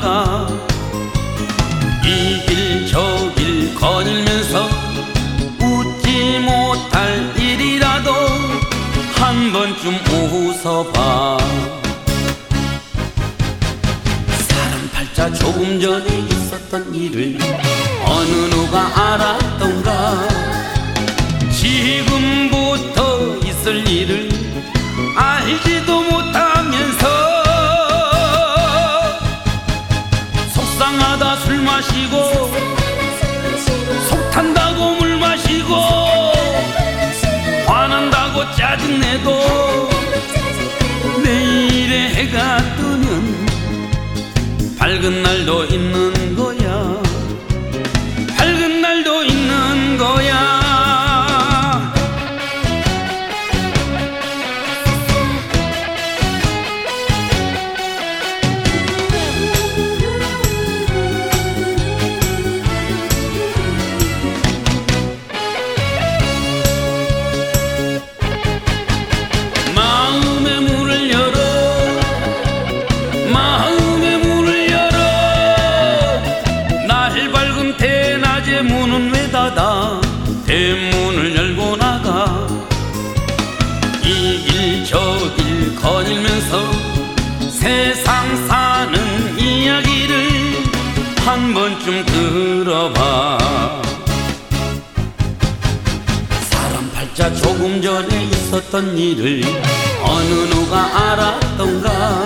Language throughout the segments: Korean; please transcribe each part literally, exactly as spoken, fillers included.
나가 이 길 저 길 거닐면서 웃지 못할 일이라도 한 번쯤 웃어봐. 사람 팔자 조금 전에 있었던 일을 어느 누가 알았던가. 지금부터 있을 일을 알지도 못하면서 속상하다 술 마시고 속 탄다고 물 마시고 화난다고 짜증내도 내일의 해가 뜨면 밝은 날도 있는 거야. 밝은 날도 있는 거야. 마음의 문을 열어 마음의 문을 열어 날 밝은 대낮의 문은 왜 닫아. 대문을 열고 나가 이 길 저 길 거닐면서 세상 사는 이야기를 한 번쯤 들어봐. 사람 팔자 조금 전에 있었던 일을 어느 누가 알았던가.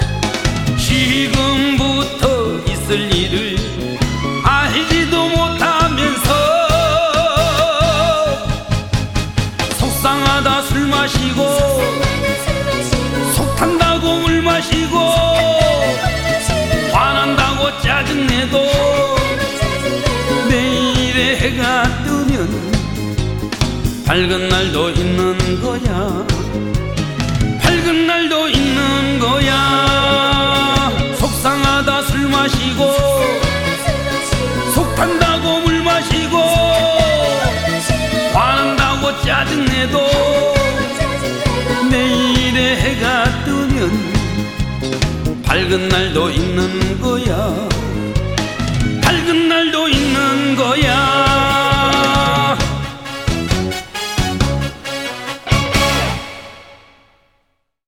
지금부터 있을 일을 알지도 못하면서 속상하다 술 마시고 속 탄다고 물 마시고 화난다고 짜증내도 내일의 해가 뜨면 밝은 날도 있는 거야. 밝은 날도 있는 거야. 속상하다 술 마시고 속 탄다고 물 마시고 화난다고 짜증내도 내일의 해가 뜨면 밝은 날도 있는 거야. 밝은 날도